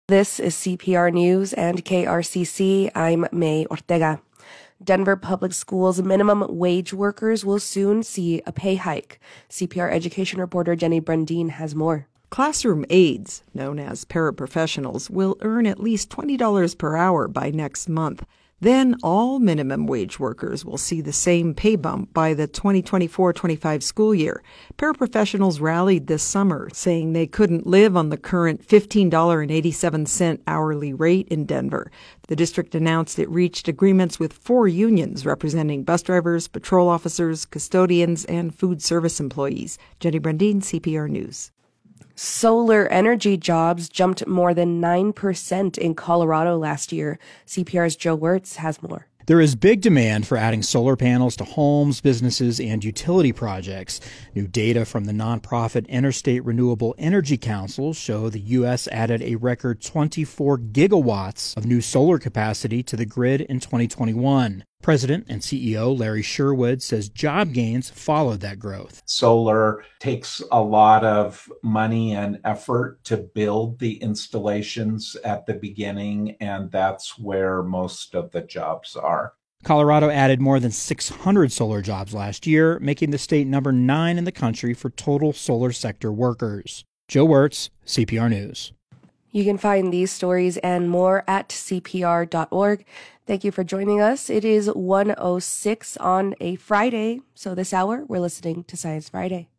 This is CPR News and KRCC. I'm May Ortega. Denver Public Schools minimum wage workers will soon see a pay hike. CPR education reporter Jenny Brundin has more. Classroom aides, known as paraprofessionals, will earn at least $20 per hour by next month. Then all minimum wage workers will see the same pay bump by the 2024-25 school year. Paraprofessionals rallied this summer, saying they couldn't live on the current $15.87 hourly rate in Denver. The district announced it reached agreements with 4 unions representing bus drivers, patrol officers, custodians, and food service employees. Jenny Brundin, CPR News. Solar energy jobs jumped more than 9% in Colorado last year. CPR's Joe Wirtz has more. There is big demand for adding solar panels to homes, businesses, and utility projects. New data from the nonprofit Interstate Renewable Energy Council show the U.S. added a record 24 gigawatts of new solar capacity to the grid in 2021. President and CEO Larry Sherwood says job gains followed that growth. Solar takes a lot of money and effort to build the installations at the beginning, and that's where most of the jobs are. Colorado added more than 600 solar jobs last year, making the state number 9 in the country for total solar sector workers. Joe Wirtz, CPR News. You can find these stories and more at cpr.org. Thank you for joining us. It is 1:06 on a Friday, so this hour we're listening to Science Friday.